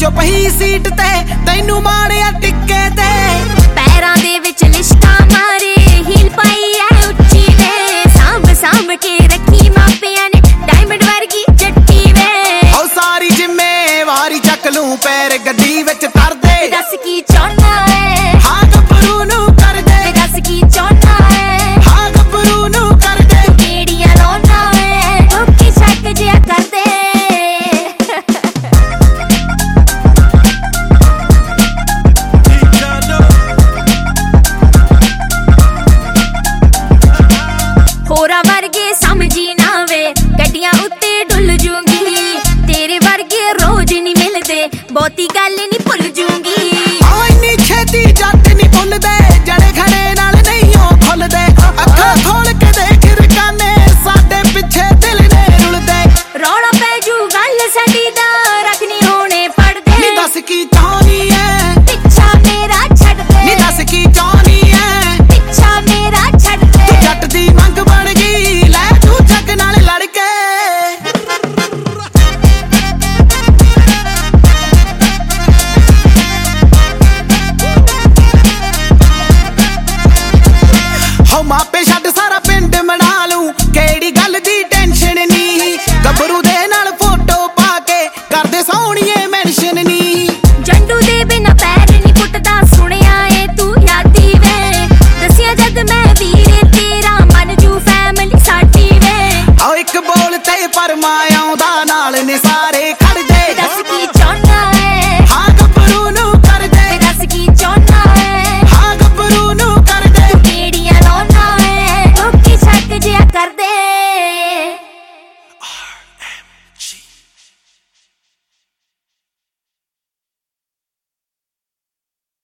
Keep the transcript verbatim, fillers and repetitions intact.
जो पही सीट ते तैनू माड़िया टिक्के ते पैरां दे विच लिश्कां मारे हील पाई ऐ उच्ची वे सांभ सांभ के रखी मापियां ने डायमंड वर्गी जट्टी वे ओ सारी जिम्मेवारी चक लूं पैर गड्डी विच तर दे दस की चाहना है हाँ गभरू नू कर दे दस की चाहना है हाँ गभरू नू कर दे केड़ियां लाउना है धोखे शक जिया कर दे होरा वर्गे समझी ना वे गड्डियां उत्ते डुल जूंगी तेरे वर्गे रोज नहीं मिलदे बहुती गल नहीं भुल जूंगी।